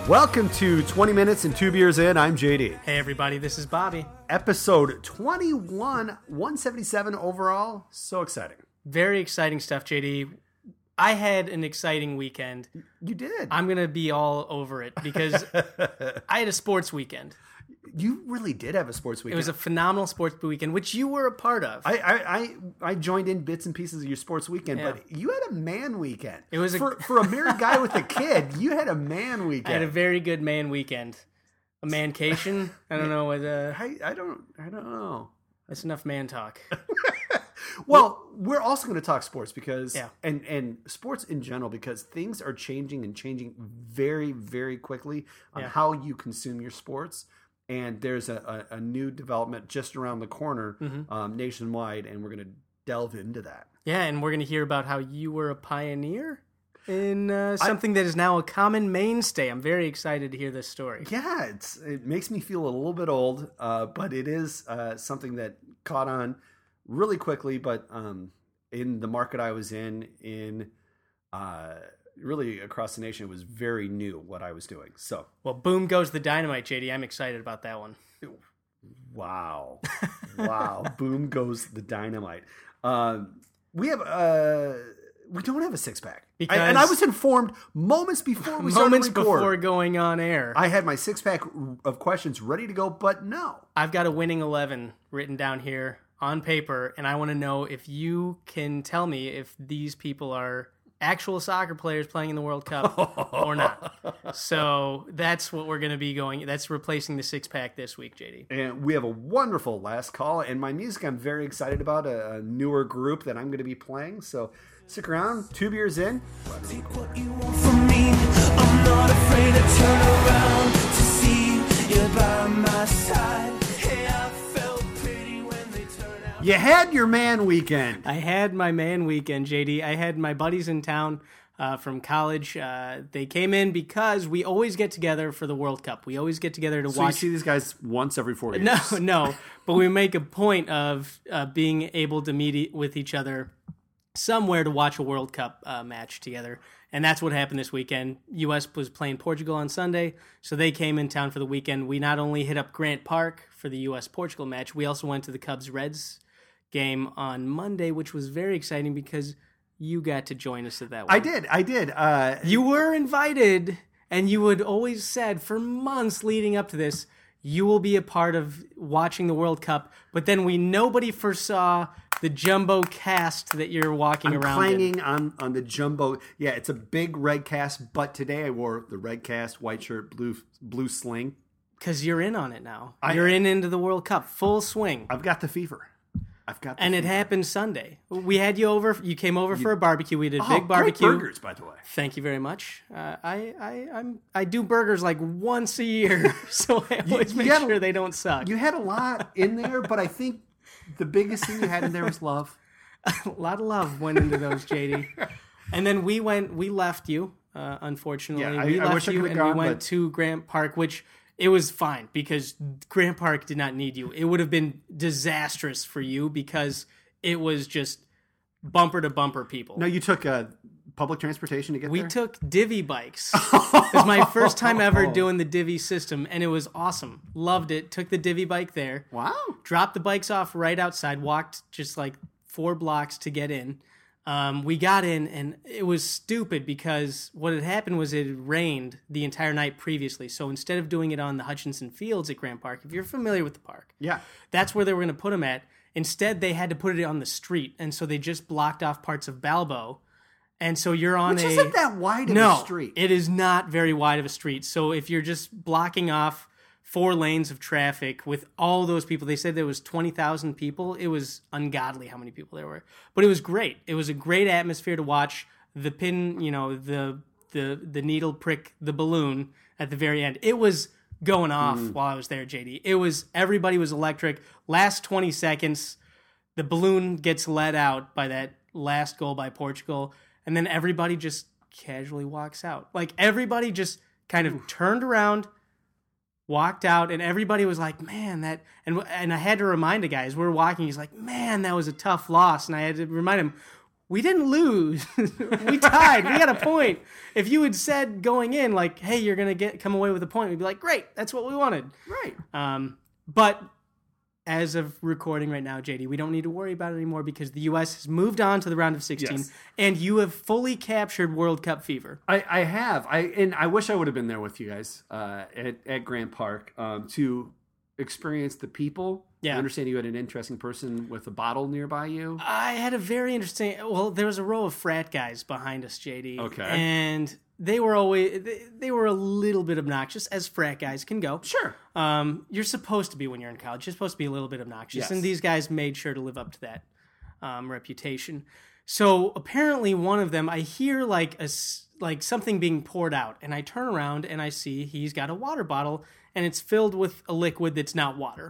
Welcome to 20 Minutes and 2 Beers In. I'm JD. Hey everybody, this is Bobby. Episode 21, 177 overall. So exciting. Very exciting stuff, JD. I had an exciting weekend. You did. I'm going to be all over it because I had a sports weekend. You really did have a sports weekend. It was a phenomenal sports weekend, which you were a part of. I joined in bits and pieces of your sports weekend, Yeah. but you had a man weekend. It was for a married guy with a kid. You had a man weekend. I had a very good man weekend. A mancation? I don't know what. I don't know. That's enough man talk. Well, we're also going to talk sports because, Yeah. and sports in general, because things are changing very, very quickly on Yeah. how you consume your sports. And there's a new development just around the corner nationwide, and we're going to delve into that. Yeah, and we're going to hear about how you were a pioneer in something that is now a common mainstay. I'm very excited to hear this story. Yeah, it makes me feel a little bit old, but it is something that caught on really quickly. But in the market I was in really across the nation, it was very new what I was doing. So, Well, boom goes the dynamite, JD. I'm excited about that one. wow, boom goes the dynamite. We don't have a six pack, and I was informed moments before we started recording. Before going on air. I had my six pack of questions ready to go, but no. I've got a winning 11 written down here on paper, and I want to know if you can tell me if these people are actual soccer players playing in the World Cup or not. So that's what we're going to be going. That's replacing the six pack this week, JD. And we have a wonderful last call, and my music I'm very excited about, a newer group that I'm going to be playing. So stick around. 2 beers in. Take what you want from me. I'm not afraid to turn around to see you by my side. Hey, I felt pretty when they turned out. You had your man weekend. I had my man weekend, JD. I had my buddies in town from college. They came in because we always get together for the World Cup. We always get together to So watch. you see these guys once every 4 years. No. But we make a point of being able to meet with each other somewhere to watch a World Cup match together. And that's what happened this weekend. U.S. was playing Portugal on Sunday, so they came in town for the weekend. We not only hit up Grant Park for the U.S.-Portugal match, we also went to the Cubs-Reds game on Monday, which was very exciting because you got to join us at that one. I did. You were invited, and you had always said for months leading up to this, you will be a part of watching the World Cup, but then nobody foresaw the jumbo cast that you're walking I'm around clanging in. on the jumbo. Yeah, it's a big red cast, but today I wore the red cast, white shirt, blue sling. Because you're in on it now. You're into the World Cup, full swing. I've got the fever. And it happened Sunday. We had you over. You came over for a barbecue. We did a big barbecue. Great burgers, by the way. Thank you very much. I do burgers like once a year, so I always make sure they don't suck. You had a lot in there, but I think the biggest thing you had in there was love. A lot of love went into those, JD. And then we left you, unfortunately. Yeah, we I left wish I you could've and gone, we went but- to Grant Park, which it was fine because Grant Park did not need you. It would have been disastrous for you because it was just bumper to bumper people. No, you took public transportation to get We there? took Divvy bikes. It was my first time ever doing the Divvy system, and it was awesome. Loved it. Took the Divvy bike there. Wow. Dropped the bikes off right outside. Walked just like 4 blocks to get in. We got in, and it was stupid because what had happened was it had rained the entire night previously. So instead of doing it on the Hutchinson Fields at Grant Park, if you're familiar with the park, Yeah. that's where they were going to put them at. Instead, they had to put it on the street, and so they just blocked off parts of Balbo. And so you're on Which isn't that wide of a street. it is not very wide of a street. So if you're just blocking off 4 lanes of traffic with all those people, they said there was 20,000 people. It was ungodly how many people there were. But it was great. It was a great atmosphere to watch the pin, the needle prick the balloon at the very end. It was going off while I was there, JD. Everybody was electric. Last 20 seconds, the balloon gets let out by that last goal by Portugal, and then everybody just casually walks out. Like, everybody just kind of turned around, walked out, and everybody was like, man, that... And I had to remind a guy, as we were walking, he's like, man, that was a tough loss. And I had to remind him, we didn't lose. We tied. We got a point. If you had said going in, like, hey, you're going to come away with a point, we'd be like, great, that's what we wanted. Right. But as of recording right now, JD, we don't need to worry about it anymore because the U.S. has moved on to the round of 16, Yes. and you have fully captured World Cup fever. I have. I wish I would have been there with you guys at Grant Park to experience the people. Yeah. I understand you had an interesting person with a bottle nearby you. I had a very interesting... Well, there was a row of frat guys behind us, JD. Okay. And they were they were a little bit obnoxious, as frat guys can go. Sure. You're supposed to be when you're in college. You're supposed to be a little bit obnoxious. Yes. And these guys made sure to live up to that reputation. So apparently one of them, I hear like something being poured out. And I turn around and I see he's got a water bottle and it's filled with a liquid that's not water.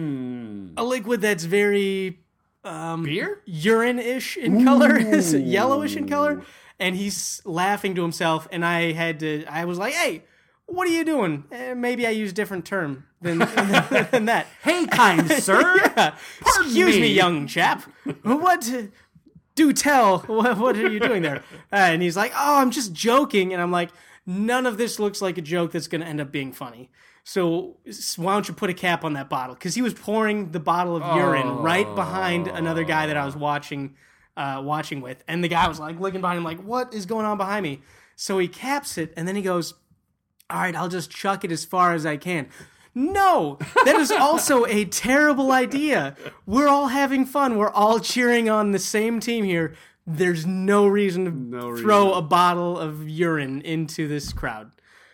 A liquid that's very... Beer? urine-ish in color, yellowish in color, and he's laughing to himself, and I was like, hey, what are you doing? Maybe I use a different term than that. Hey, kind sir. Yeah. Excuse me, young chap. What? Do tell. What are you doing there? And he's like, oh, I'm just joking, and I'm like, none of this looks like a joke that's going to end up being funny. So why don't you put a cap on that bottle? Because he was pouring the bottle of urine right behind another guy that I was watching with. And the guy was like looking behind him like, what is going on behind me? So he caps it, and then he goes, all right, I'll just chuck it as far as I can. No, that is also a terrible idea. We're all having fun. We're all cheering on the same team here. There's no reason to throw a bottle of urine into this crowd.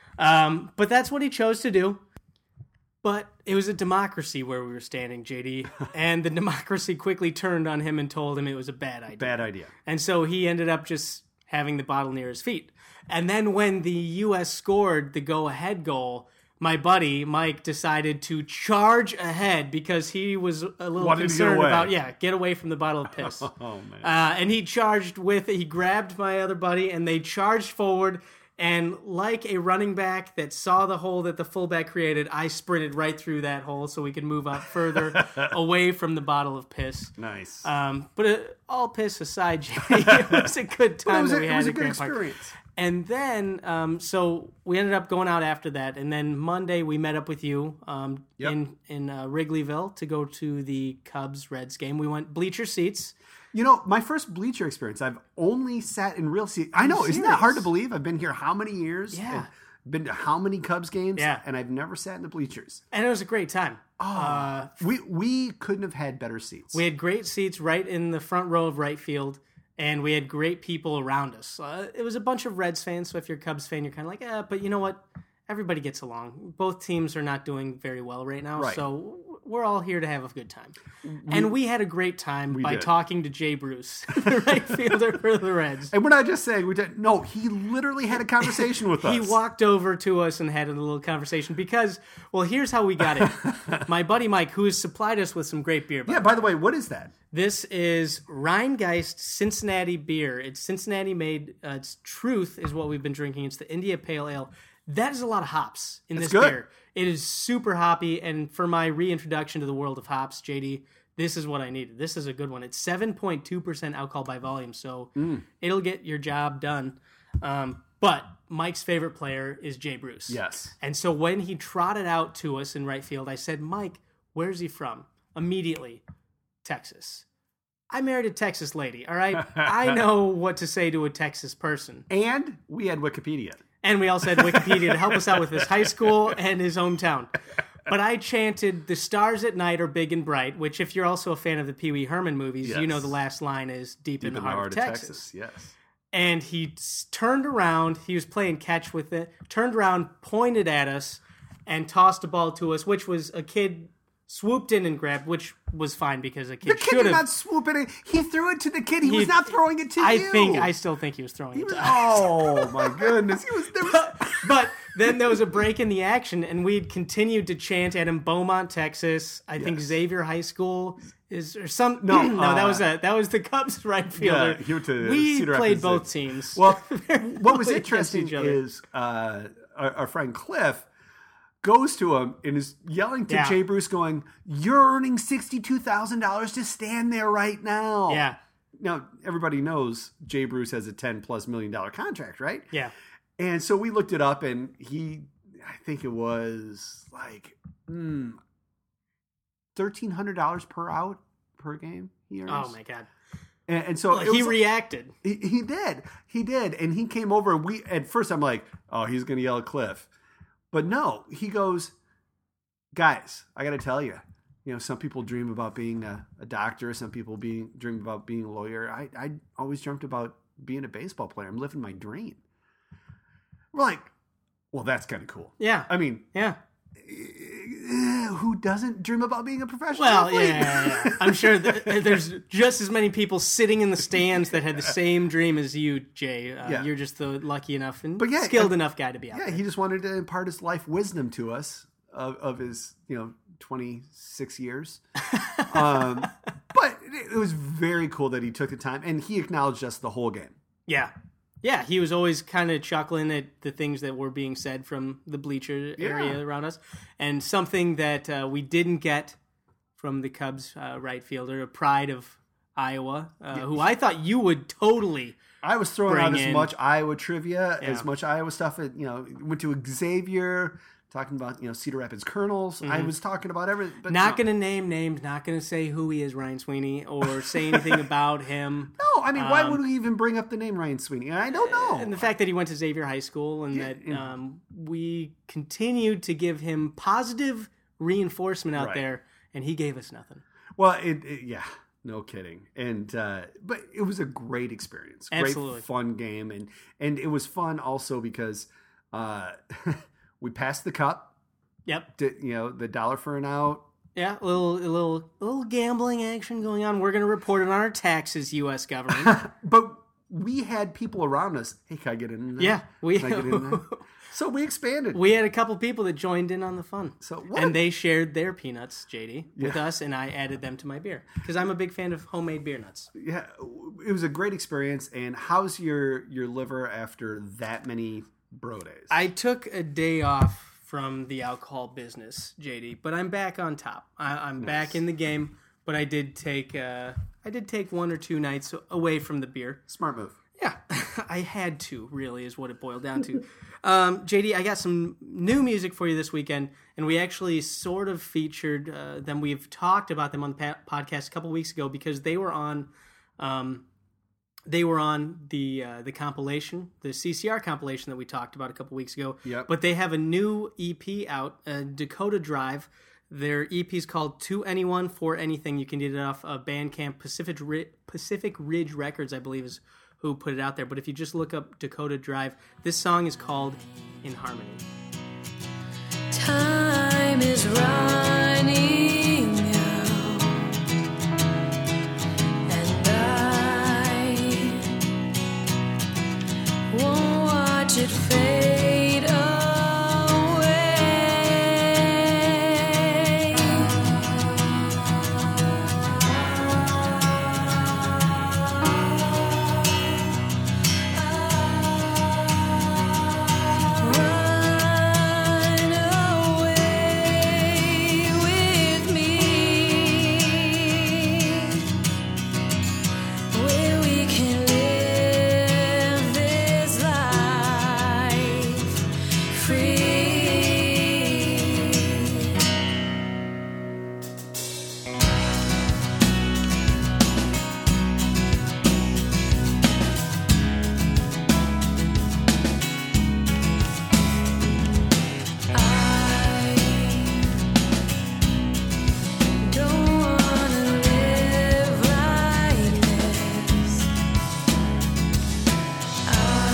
But that's what he chose to do. But it was a democracy where we were standing, JD, and the democracy quickly turned on him and told him it was a bad idea. Bad idea. And so he ended up just having the bottle near his feet. And then when the U.S. scored the go-ahead goal, my buddy, Mike, decided to charge ahead because he was a little concerned about, get away from the bottle of piss. Oh, man. And he grabbed my other buddy, and they charged forward. And like a running back that saw the hole that the fullback created, I sprinted right through that hole so we could move up further away from the bottle of piss. Nice. But all piss aside, Jay, it was a good time that we had at Grant Park. Experience. And then, so we ended up going out after that. And then Monday we met up with you in Wrigleyville to go to the Cubs-Reds game. We went bleacher seats. You know, my first bleacher experience, I've only sat in real seats. I know, isn't that hard to believe? I've been here how many years? Yeah. Been to how many Cubs games? Yeah. And I've never sat in the bleachers. And it was a great time. We couldn't have had better seats. We had great seats right in the front row of right field, and we had great people around us. It was a bunch of Reds fans, so if you're a Cubs fan, you're kind of like, but you know what? Everybody gets along. Both teams are not doing very well right now, so we're all here to have a good time. And we had a great time by talking to Jay Bruce, the right fielder for the Reds. And we're not just saying we did. No, he literally had a conversation with us. He walked over to us and had a little conversation because, well, here's how we got it. My buddy Mike, who has supplied us with some great beer. By the way, what is that? This is Rheingeist Cincinnati beer. It's Cincinnati made. It's Truth is what we've been drinking. It's the India Pale Ale. That is a lot of hops in this beer. It is super hoppy, and for my reintroduction to the world of hops, JD, this is what I needed. This is a good one. It's 7.2% alcohol by volume, so it'll get your job done. But Mike's favorite player is Jay Bruce. Yes. And so when he trotted out to us in right field, I said, Mike, where's he from? Immediately, Texas. I married a Texas lady, all right? I know what to say to a Texas person. And we had Wikipedia. And we also had Wikipedia to help us out with his high school and his hometown. But I chanted, the stars at night are big and bright, which if you're also a fan of the Pee Wee Herman movies, you know the last line is deep in the heart of Texas. Yes. And he turned around, he was playing catch with it, turned around, pointed at us, and tossed a ball to us, which was a kid swooped in and grabbed, which was fine because a kid should have. The kid did not swoop it in. He threw it to the kid. He was not throwing it to you. I still think he was throwing it to us. Oh, my goodness. But then there was a break in the action, and we'd continued to chant at him, Beaumont, Texas. I think Xavier High School is, or some. No, that was the Cubs right fielder. Yeah, we played both teams. Well, what was interesting is our friend Cliff goes to him and is yelling to Jay Bruce, going, "You're earning $62,000 to stand there right now." Yeah. now everybody knows Jay Bruce has a $10+ million contract, right? Yeah. And so we looked it up, and I think it was like $1,300 per game he earns. Oh my God. And so he reacted. He did, and he came over. At first I'm like, oh, he's gonna yell at Cliff, but no, he goes, guys, I got to tell you, some people dream about being a doctor. Some people dream about being a lawyer. I always dreamt about being a baseball player. I'm living my dream. We're like, well, that's kind of cool. Yeah. I mean, yeah. Who doesn't dream about being a professional Well, athlete? yeah. I'm sure there's just as many people sitting in the stands that had the same dream as you, Jay. You're just the lucky enough and skilled enough guy to be out there. Yeah, he just wanted to impart his life wisdom to us of his, 26 years. But it was very cool that he took the time, and he acknowledged us the whole game. Yeah. Yeah, he was always kind of chuckling at the things that were being said from the bleacher area around us. And something that we didn't get from the Cubs right fielder, Pride of Iowa, who I thought you would totally I was throwing out as in. much Iowa trivia, as much Iowa stuff. Went to Xavier, talking about, Cedar Rapids Colonels. I was talking about everything. But not going to name names, not going to say who he is, Ryan Sweeney, or say anything about him. No, I mean, why would we even bring up the name Ryan Sweeney? I don't know. And the fact that he went to Xavier High School and that we continued to give him positive reinforcement out there, and he gave us nothing. Well, no kidding. And but it was a great experience. Absolutely. Great fun game, and it was fun also because we passed the cup. Yep. The dollar for an out. Yeah, a little gambling action going on. We're going to report it on our taxes, U.S. government. But we had people around us. Hey, can I get in there? Yeah, Can I get in there? So we expanded. We had a couple people that joined in on the fun. So what? And they shared their peanuts, JD, with us, and I added them to my beer because I'm a big fan of homemade beer nuts. Yeah, it was a great experience. And how's your liver after that many bro days? I took a day off from the alcohol business, JD, but I'm back on top. I'm back in the game, but I did take 1 or 2 nights away from the beer. Smart move. Yeah, I had to, really, is what it boiled down to. JD, I got some new music for you this weekend, and we actually sort of featured them. We've talked about them on the podcast a couple weeks ago because they were on the compilation, the CCR compilation that we talked about a couple weeks ago. Yep. But they have a new EP out, Dakota Drive. Their EP is called To Anyone For Anything. You can get it off Bandcamp. Pacific Ridge Records, I believe, is who put it out there. But if you just look up Dakota Drive, this song is called In Harmony. Time is running out, and I won't watch it fade away. Run away with me, where we can live this life free. I don't wanna live like this. I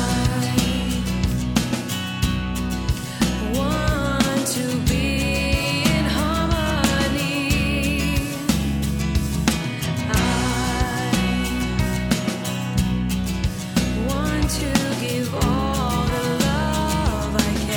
want to be in harmony. I want to give all the love I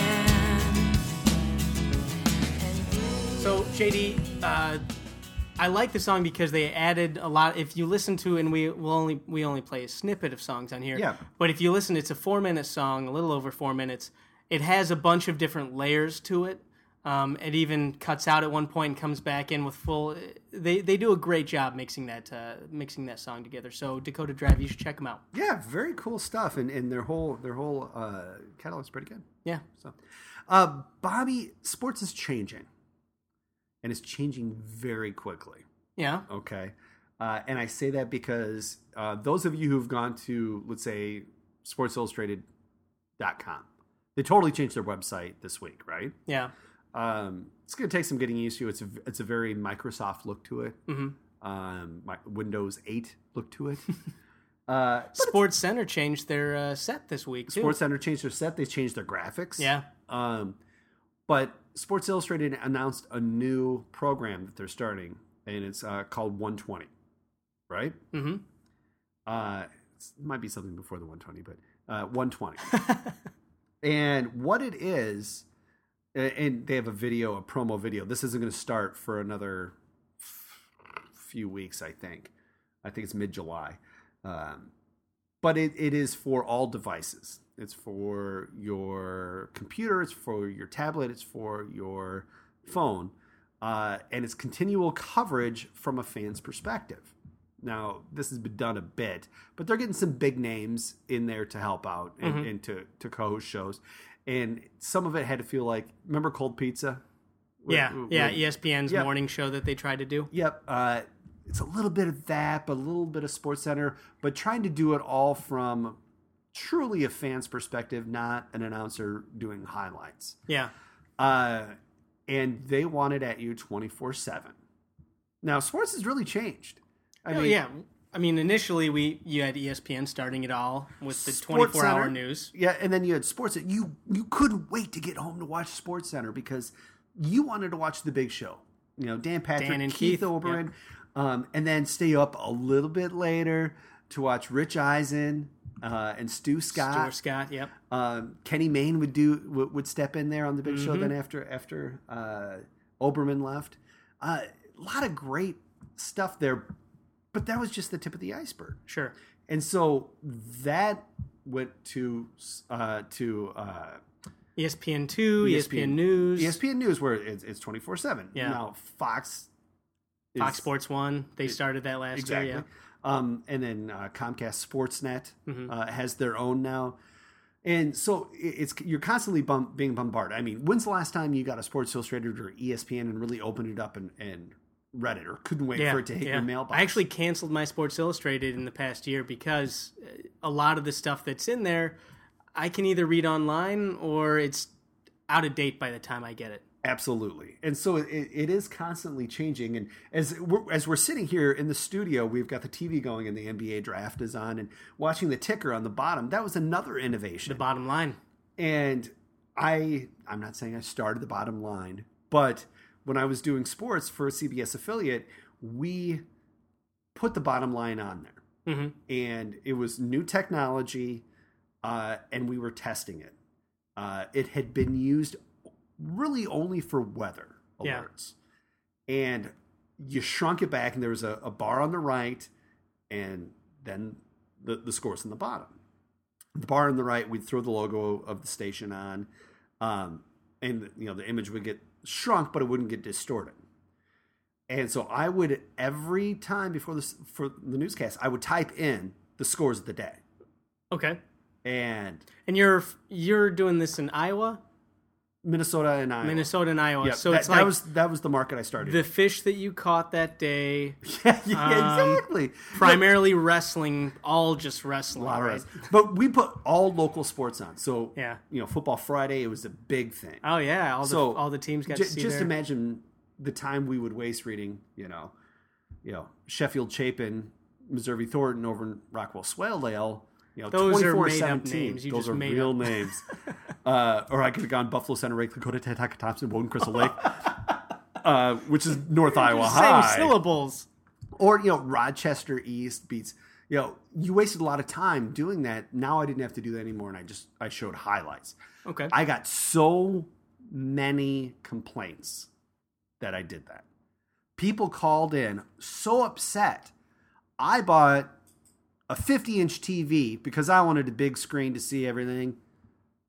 can. So, JD, I like the song because they added a lot. If you listen to, and we only play a snippet of songs on here. Yeah. But if you listen, it's a 4-minute song, a little over 4 minutes. It has a bunch of different layers to it. It even cuts out at one point and comes back in with full. They do a great job mixing that song together. So Dakota Drive, you should check them out. Yeah, very cool stuff, and their whole catalog's pretty good. Yeah. So, Bobby, sports is changing, and it's changing very quickly. Yeah. Okay, and I say that because those of you who've gone to, let's say, SportsIllustrated.com, they totally changed their website this week, right? Yeah. It's going to take some getting used to. It's a very Microsoft look to it. Mm-hmm. Windows 8 look to it. Sports Center changed their set this week too. Sports Center changed their set. They changed their graphics. Yeah. But Sports Illustrated announced a new program that they're starting, and it's called 120. Right? Mm-hmm. It might be something before the 120, but 120. And what it is. And they have a promo video. This isn't going to start for another few weeks, I think. I think it's mid-July. But it is for all devices. It's for your computer. It's for your tablet. It's for your phone. And it's continual coverage from a fan's perspective. Now, this has been done a bit, but they're getting some big names in there to help out and to co-host shows. And some of it had to feel like, remember Cold Pizza? ESPN's morning show that they tried to do. Yep. It's a little bit of that, but a little bit of SportsCenter, but trying to do it all from truly a fan's perspective, not an announcer doing highlights. Yeah. And they want it at you 24/7. Now, sports has really changed. I mean, initially you had ESPN starting it all with the 24-hour news. Yeah, and then you had Sports. You couldn't wait to get home to watch SportsCenter because you wanted to watch the big show. You know, Dan Patrick, Dan and Keith Keith, Olbermann, and then stay up a little bit later to watch Rich Eisen and Stu Scott. Stuart Scott, yep. Kenny Mayne would step in there on the big show. Then after Olbermann left, a lot of great stuff there. But that was just the tip of the iceberg. Sure. And so that went to ESPN2, ESPN News. ESPN News, where it's 24/7. Yeah. Now, Fox Sports 1, they started that last year, yeah. And then Comcast Sportsnet has their own now. And so you're constantly being bombarded. I mean, when's the last time you got a Sports Illustrated or ESPN and really opened it up and read it or couldn't wait for it to hit your mailbox? I actually canceled my Sports Illustrated in the past year because a lot of the stuff that's in there, I can either read online or it's out of date by the time I get it. Absolutely. And so it is constantly changing. And as we're sitting here in the studio, we've got the TV going and the NBA draft is on, and watching the ticker on the bottom, that was another innovation. The bottom line. And I'm not saying I started the bottom line, but when I was doing sports for a CBS affiliate, we put the bottom line on there. Mm-hmm. And it was new technology, and we were testing it. It had been used really only for weather alerts. Yeah. And you shrunk it back, and there was a bar on the right, and then the scores on the bottom. The bar on the right, we'd throw the logo of the station on, and the image would get shrunk, but it wouldn't get distorted. And so I would, every time for the newscast, I would type in the scores of the day. Okay. And you're doing this in Iowa? Minnesota and Iowa. Yep. So that was the market I started. The fish that you caught that day. yeah, exactly. Primarily wrestling, all just wrestling. Right? But we put all local sports on. So yeah. Football Friday, it was a big thing. Oh yeah, all the teams got to see. Just imagine the time we would waste reading, Sheffield Chapin, Missouri Thornton over in Rockwell Swaledale. Those are made up names. Those are real names. Or I could have gone Buffalo Center, Lake Lakota, Tataka Thompson, Woden Crystal Lake, which is North Iowa High. Same syllables. Or, Rochester East beats. You wasted a lot of time doing that. Now I didn't have to do that anymore, and I showed highlights. Okay. I got so many complaints that I did that. People called in so upset. I bought a 50-inch TV because I wanted a big screen to see everything.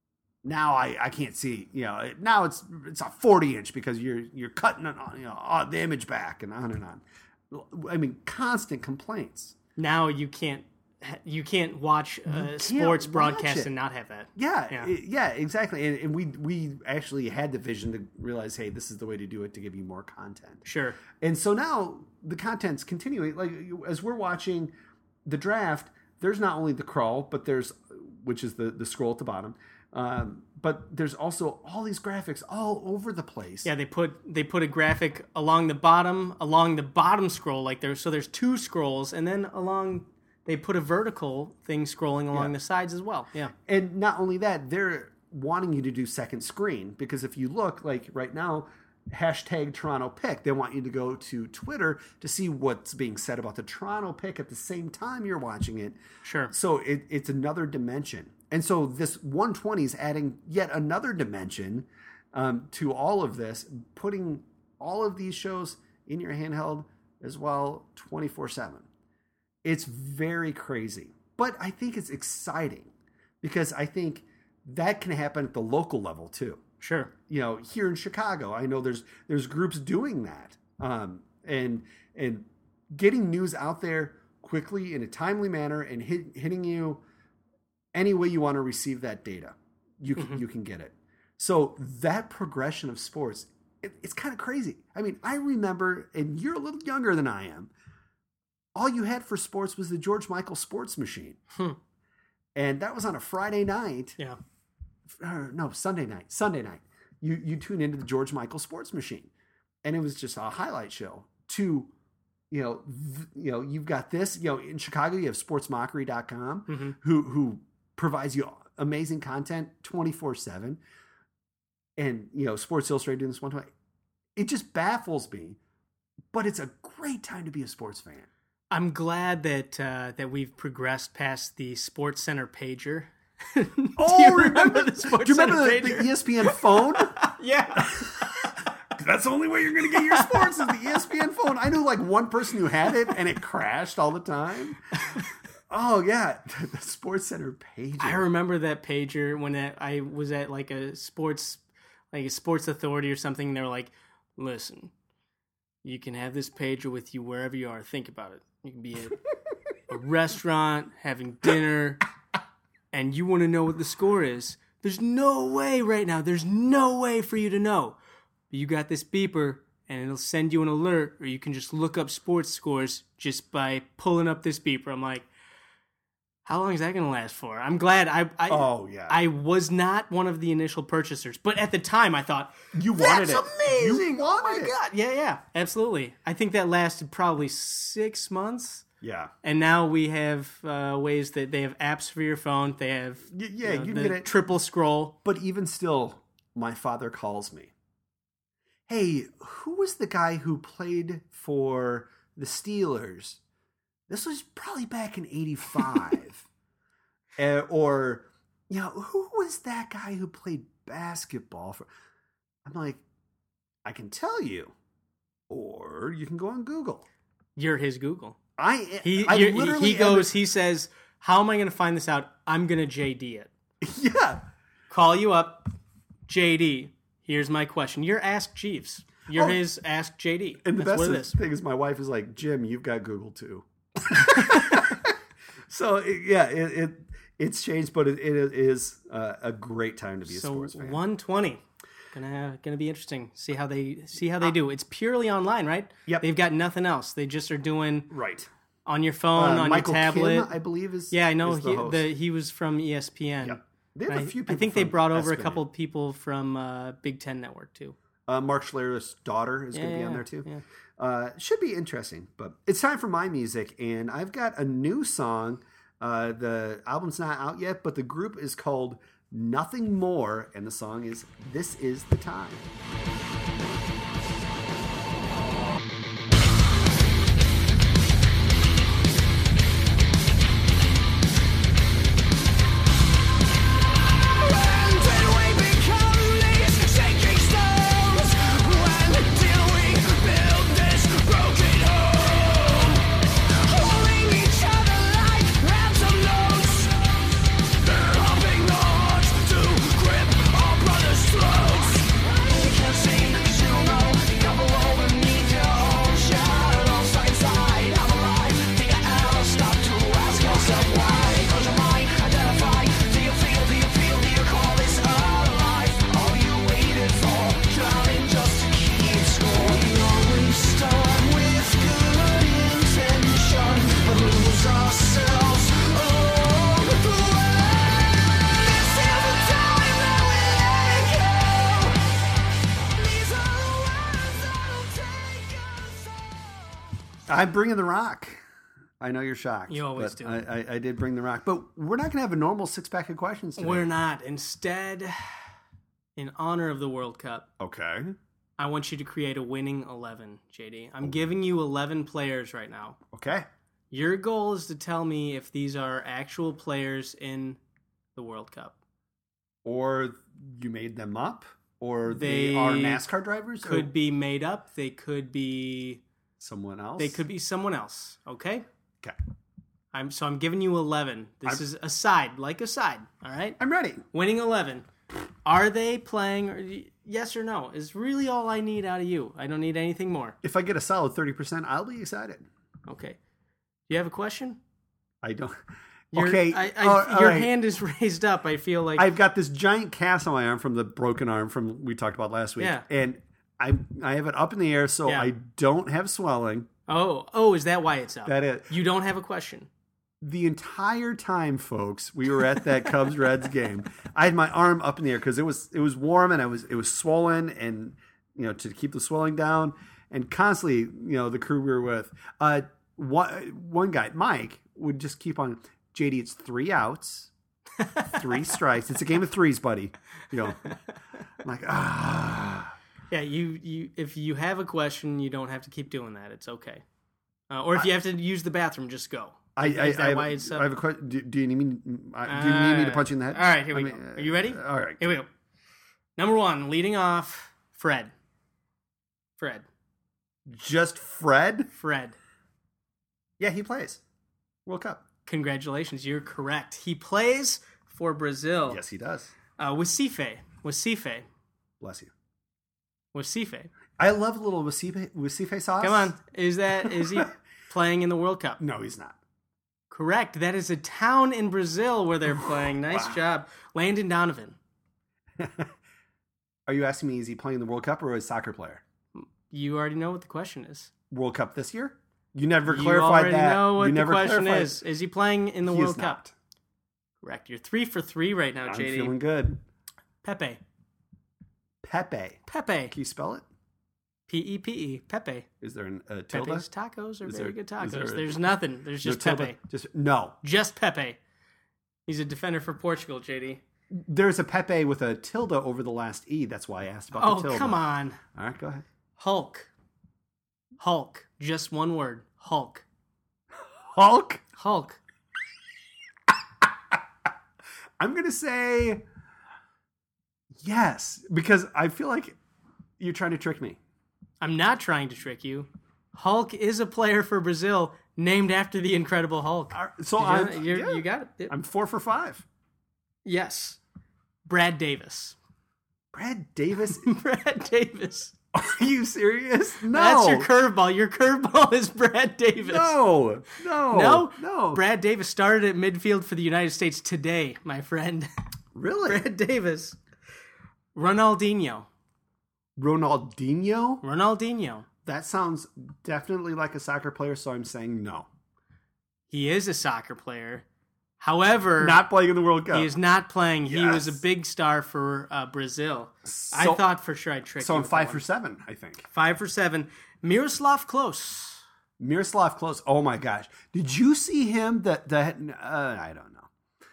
now I can't see. Now it's a 40-inch because you're cutting the image back and on and on. I mean, constant complaints. Now you can't watch sports broadcast it. and not have that. Yeah, exactly. And we actually had the vision to realize, hey, this is the way to do it to give you more content. Sure. And so now the content's continuing. Like as we're watching the draft, there's not only the crawl, but which is the scroll at the bottom, but there's also all these graphics all over the place. Yeah, they put a graphic along the bottom scroll, there's two scrolls, and then they put a vertical thing scrolling along the sides as well. Yeah. And not only that, they're wanting you to do second screen, because if you look, like right now, hashtag Toronto Pick, they want you to go to Twitter to see what's being said about the Toronto Pick at the same time you're watching it. Sure. So it's another dimension. And so this 120 is adding yet another dimension to all of this, putting all of these shows in your handheld as well 24/7. It's very crazy, but I think it's exciting because I think that can happen at the local level too. Sure. Here in Chicago, I know there's groups doing that, and getting news out there quickly in a timely manner and hitting you any way you want to receive that data, you can get it. So that progression of sports, it's kind of crazy. I mean, I remember, and you're a little younger than I am, all you had for sports was the George Michael Sports Machine. And that was on a Friday night. Yeah. No, Sunday night. Sunday night. You tune into the George Michael Sports Machine. And it was just a highlight show to, you've got this, in Chicago, you have sportsmockery.com who provides you amazing content 24/7. And, Sports Illustrated doing this one way. It just baffles me, but it's a great time to be a sports fan. I'm glad that we've progressed past the Sports Center pager. Remember the Sports Do you remember Center the pager? ESPN phone? Yeah. That's the only way you're going to get your sports is the ESPN phone. I knew like one person who had it and it crashed all the time. Oh, yeah. The Sports Center pager. I remember that pager when I was at like a sports authority or something. And they were like, listen, you can have this pager with you wherever you are. Think about it. You can be at a restaurant, having dinner, and you want to know what the score is. There's no way right now. There's no way for you to know. But you got this beeper, and it'll send you an alert, or you can just look up sports scores just by pulling up this beeper. I'm like, how long is that going to last for? I'm glad I was not one of the initial purchasers, but at the time I thought, you wanted that's it. amazing. You Oh wanted my it. God. Yeah, absolutely. I think that lasted probably 6 months. Yeah. And now we have ways that they have apps for your phone. They have you can the get it. triple scroll. But even still, my father calls me. Hey, who was the guy who played for the Steelers? This was probably back in 85. Or, who was that guy who played basketball for? I'm like, I can tell you. Or you can go on Google. You're his Google. He says, how am I going to find this out? I'm going to JD it. Yeah. Call you up. JD, here's my question. You're Ask Jeeves. You're his Ask JD. And the That's what it best is. thing is my wife is like, Jim, you've got Google too. So, it's changed, but it is a great time to be a sports fan. 120. Gonna be interesting. See how they do. It's purely online, right? Yep. They've got nothing else. They just are doing Right. on your phone, on Michael your tablet. Kim, I believe is Yeah, I know. is the host. He was from ESPN. Yeah. They have a few people I think they from brought over a ESPN. couple people from Big Ten Network too. Mark Schlereth's daughter is going to be on there too. Yeah. Should be interesting. But it's time for my music, and I've got a new song. The album's not out yet, but the group is called Nothing More, and the song is This Is the Time. Grip I'm bringing the rock. I know you're shocked. You always but do. I did bring the rock. But we're not going to have a normal 6-pack of questions today. We're not. Instead, in honor of the World Cup, Okay. I want you to create a winning 11, JD. I'm giving you 11 players right now. Okay. Your goal is to tell me if these are actual players in the World Cup. Or you made them up, or they They are NASCAR drivers, Could or be made up. They could be someone else. They could be someone else. Okay. Okay. I'm giving you 11. This is a side, like a side. All right. I'm ready. Winning 11. Are they playing? Yes or no is really all I need out of you. I don't need anything more. If I get a solid 30%, I'll be excited. Okay. Do you have a question? I don't. Your, Okay. your hand is raised up. I feel like I've got this giant cast on my arm from the broken arm from we talked about last week. Yeah. And I have it up in the air, so Yeah. I don't have swelling. Oh, is that why it's up? That is. You don't have a question. The entire time, folks, we were at that Cubs Reds game. I had my arm up in the air because it was warm and it was swollen, and to keep the swelling down, and constantly the crew we were with, one guy, Mike, would just keep on. JD, it's 3 outs, 3 strikes. It's a game of threes, buddy. I'm like Yeah, you. If you have a question, you don't have to keep doing that. It's okay. Or if you have to use the bathroom, just go. Is that why it's up? I have a question. Do you need me? Do you need me to punch you in the head? All right, here we go. Are you ready? All right. Here we go. Number 1, leading off, Fred. Just Fred? Fred. Yeah, he plays World Cup. Congratulations, you're correct. He plays for Brazil. Yes, he does. Wasife. Bless you. Wasife. I love a little Wasife sauce. Come on. Is he playing in the World Cup? No, he's not. Correct. That is a town in Brazil where they're playing. Nice job. Landon Donovan. Are you asking me, is he playing the World Cup or a soccer player? You already know what the question is. World Cup this year? You never You clarified already that. know what you the never question clarified. is. Is he playing in the He World is Cup? not. Correct. You're 3 for 3 right now, I'm JD. feeling good. Pepe. Pepe. Pepe. Can you spell it? P-E-P-E. Pepe. Is there a tilde? Pepe's tacos are Is very there- good is there tacos. a- There's nothing. There's just No Pepe. tilde? No. Just Pepe. He's a defender for Portugal, JD. There's a Pepe with a tilde over the last E. That's why I asked about the Oh, tilde. come on. All right, go ahead. Hulk. Just one word. Hulk. Hulk? I'm going to say yes, because I feel like you're trying to trick me. I'm not trying to trick you. Hulk is a player for Brazil named after the Incredible Hulk. So You got it. I'm 4 for 5. Yes. Brad Davis. Brad Davis? Brad Davis. Are you serious? No. That's your curveball. Your curveball is Brad Davis. No. Brad Davis started at midfield for the United States today, my friend. Really? Brad Davis. Ronaldinho. That sounds definitely like a soccer player, so I'm saying no. He is a soccer player. However, Not playing in the World Cup. he is not playing. He was a Yes. big star for Brazil. I So- thought for sure I'd trick So you. I'm with 5 that for one. 7, I think. 5 for 7. Miroslav Klose. Miroslav Klose. Oh my gosh. Did you see him? I don't know.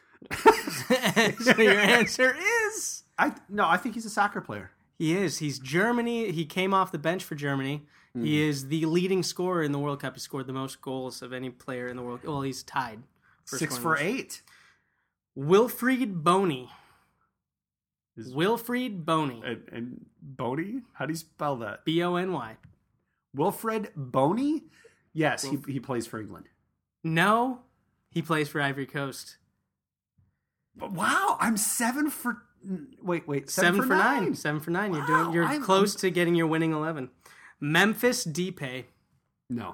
So your answer is I think he's a soccer player. he is. He's Germany. He came off the bench for Germany. He is the leading scorer in the World Cup. He scored the most goals of any player in the world. Well, he's tied. 6 scoring for most. 8. Wilfried Boney. Is- Wilfried Boney. And Boney? How do you spell that? B-O-N-Y. Wilfred Boney? Yes, he plays for England. No, he plays for Ivory Coast. But wow, I'm 7 for... Wait. 7 for 9. 7 for 9. Wow, You're I'm- close to getting your winning 11. Memphis Depay. No.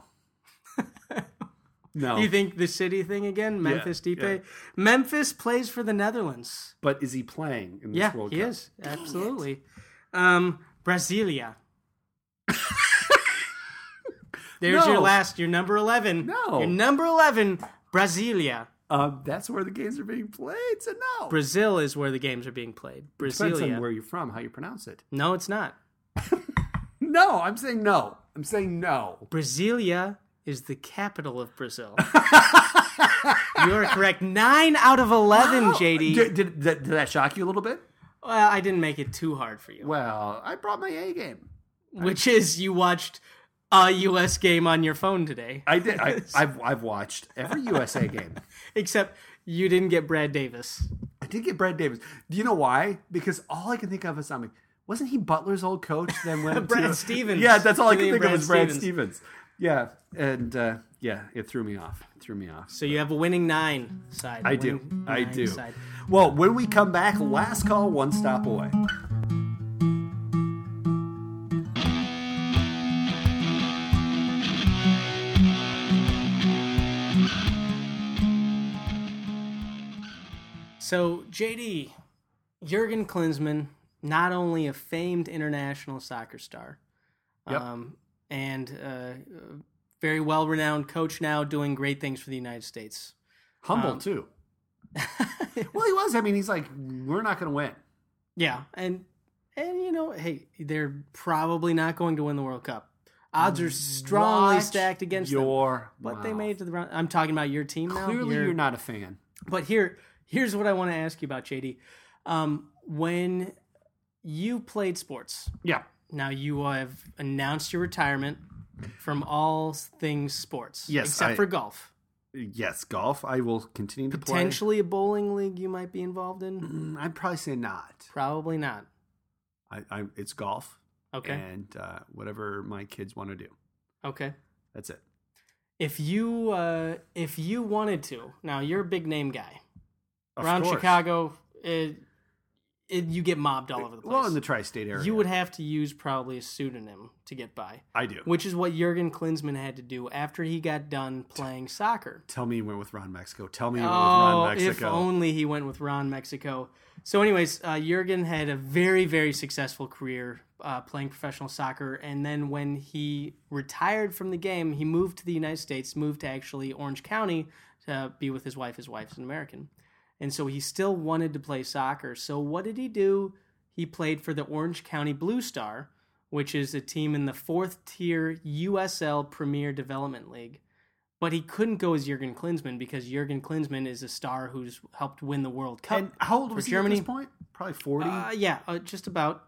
No. You think the city thing again? Memphis Depay? yeah. Memphis plays for the Netherlands. But is he playing in this Yeah, World he Cup? is. Absolutely. Brasilia. There's No. your number 11. No. Your number 11, Brasilia. That's where the games are being played, so no. Brazil is where the games are being played. Depends on Brasilia. where you're from, how you pronounce it. No, it's not. No, I'm saying no. I'm saying no. Brasilia is the capital of Brazil. You are correct. 9 out of 11, Wow. JD. Did that shock you a little bit? Well, I didn't make it too hard for you. Well, I brought my A game. Which is you watched a U.S. game on your phone today. I did. I've watched every USA game. Except you didn't get Brad Davis. I did get Brad Davis. Do you know why? Because all I can think of is something. Wasn't he Butler's old coach? Then went Brad to, Stevens. Yeah, that's all I You can mean think of Brad is Brad Stevens. Stevens. Yeah, and it threw me off. So you have a winning 9 side. I A do. winning I 9 do. side. Well, when we come back, last call, one stop away. So, JD, Jurgen Klinsmann, not only a famed international soccer star, Yep. and very well-renowned coach now doing great things for the United States. Humble too. Well, he was. I mean, he's like, we're not going to win. Yeah, and you know, hey, they're probably not going to win the World Cup. Odds are strongly Watch stacked against them. your But they mouth. made it to the round. I'm talking about your team now. Clearly, you're not a fan. But here's what I want to ask you about, JD. When you played sports, Yeah. now you have announced your retirement from all things sports, Yes, except for golf. Yes, golf. I will continue to play. Potentially a bowling league you might be involved in. I'd probably say not. Probably not. It's golf. Okay. And whatever my kids want to do. Okay. That's it. If you wanted to, now you're a big name guy. Of Around course. Chicago, you get mobbed all over the place. Well, in the tri-state area. You would have to use probably a pseudonym to get by. I do. Which is what Jurgen Klinsmann had to do after he got done playing soccer. Tell me he went with Ron Mexico. Tell me he went with Ron If Mexico. only he went with Ron Mexico. So anyways, Jurgen had a very, very successful career playing professional soccer. And then when he retired from the game, he moved to the United States, moved to actually Orange County to be with his wife. His wife's an American. And so he still wanted to play soccer. So what did he do? He played for the Orange County Blue Star, which is a team in the 4th tier USL Premier Development League. But he couldn't go as Jurgen Klinsmann because Jurgen Klinsmann is a star who's helped win the World Cup. And how old for was he Germany. at this point? Probably 40? Just about.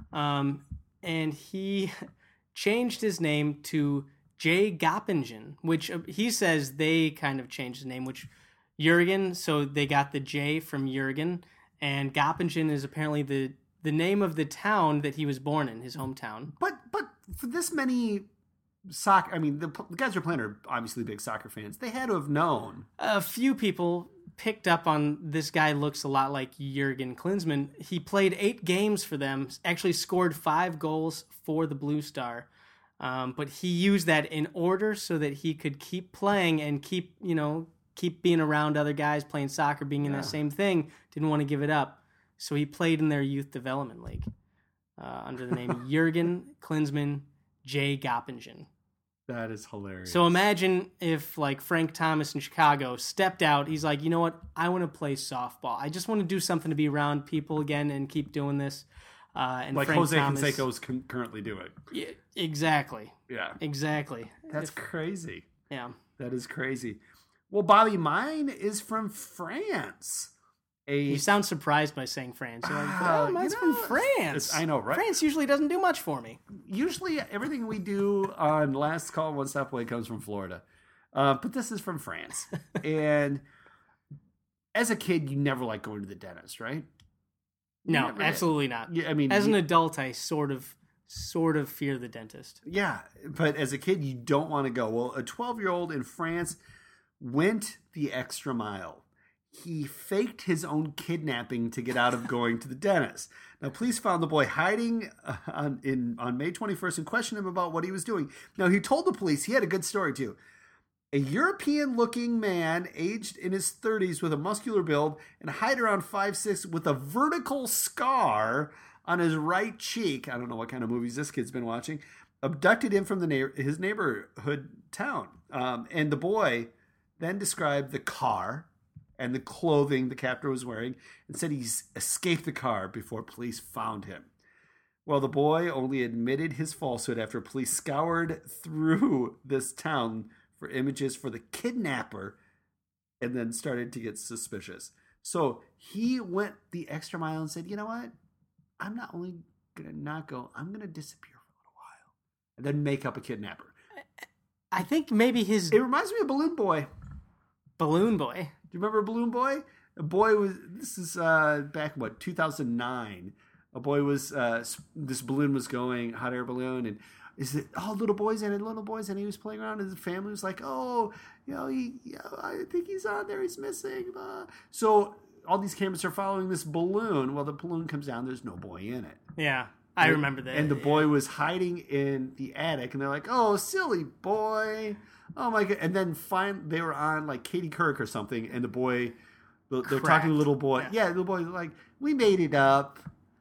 And he changed his name to Jay Goppingen, which he says they kind of changed his name, which Jurgen, so they got the J from Jurgen, and Goppingen is apparently the name of the town that he was born in, his hometown. But for this many soccer, I mean, the guys who are playing are obviously big soccer fans. They had to have known. A few people picked up on this guy looks a lot like Jurgen Klinsmann. He played 8 games for them, actually scored 5 goals for the Blue Star. But he used that in order so that he could keep playing and keep being around other guys playing soccer, being in that same thing. Didn't want to give it up. So he played in their youth development league under the name Jurgen Klinsmann J. Goppingen. That is hilarious. So imagine if like Frank Thomas in Chicago stepped out. He's like, you know what? I want to play softball. I just want to do something to be around people again and keep doing this. And like Frank Jose Thomas, Canseco is currently doing. Yeah, exactly. Yeah. Exactly. That's crazy. Yeah. That is crazy. Well, Bobby, mine is from France. You sound surprised by saying France. You're like, oh, mine's from France. I know, right? France usually doesn't do much for me. Usually everything we do on Last Call One Stop Away comes from Florida. But this is from France. And as a kid, you never like going to the dentist, right? No, Never. absolutely not. Yeah, I mean, as an adult, I sort of fear the dentist. Yeah, but as a kid, you don't want to go. Well, a 12-year-old in France went the extra mile. He faked his own kidnapping to get out of going to the dentist. Now, police found the boy hiding on May 21st and questioned him about what he was doing. Now, he told the police, he had a good story too. A European-looking man, aged in his 30s with a muscular build and height around 5'6", with a vertical scar on his right cheek, I don't know what kind of movies this kid's been watching, abducted him from his neighborhood town. And the boy then described the car and the clothing the captor was wearing and said he's escaped the car before police found him. Well, the boy only admitted his falsehood after police scoured through this town for images for the kidnapper, and then started to get suspicious. So he went the extra mile and said, you know what? I'm not only going to not go, I'm going to disappear for a little while and then make up a kidnapper. I think maybe his It reminds me of Balloon Boy. Balloon Boy. Do you remember Balloon Boy? A boy was, this is back, 2009. A boy was, this balloon was going, hot air balloon, and is it little boys in it, and he was playing around, and his family was like, oh, I think he's on there, he's missing. So all these cameras are following this balloon. Well, the balloon comes down, there's no boy in it. Yeah, I remember that. And the boy was hiding in the attic, and they're like, oh, silly boy. Oh my God. And then they were on like Katie Couric or something, and the boy, they're talking to the little boy. Yeah, the little boy's like, we made it up.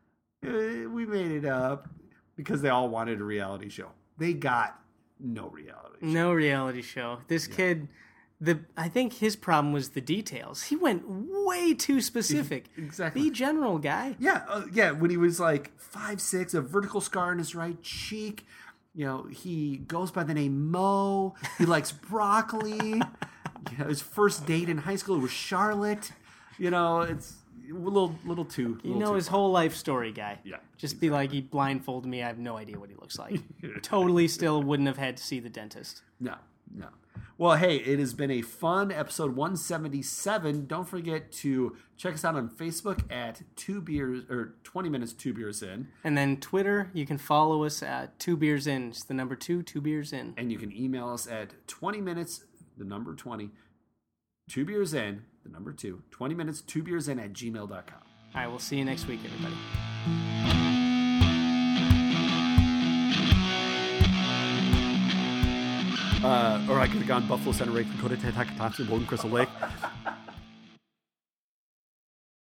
We made it up. Because they all wanted a reality show. They got no reality show. No reality show. This kid, I think his problem was the details. He went way too specific. Exactly. Be general, guy. Yeah. When he was like 5'6", a vertical scar on his right cheek. He goes by the name Mo. He likes broccoli. His first date in high school was Charlotte. It's a little too. His whole life story, guy. Yeah. Just be like, he blindfolded me. I have no idea what he looks like. Totally still wouldn't have had to see the dentist. No. Well, hey, it has been a fun episode 177. Don't forget to check us out on Facebook at 20 Minutes 2 Beers In. And then Twitter, you can follow us at 2 Beers In. It's the number 2 Beers In. And you can email us at 20 minutes, the number 20, 2 Beers In, the number 2, 20 minutes 2 Beers In at gmail.com. All right, we'll see you next week, everybody. Or I could have gone Buffalo Center, Lake Dakota, Tataka, Thompson, Golden Crystal Lake.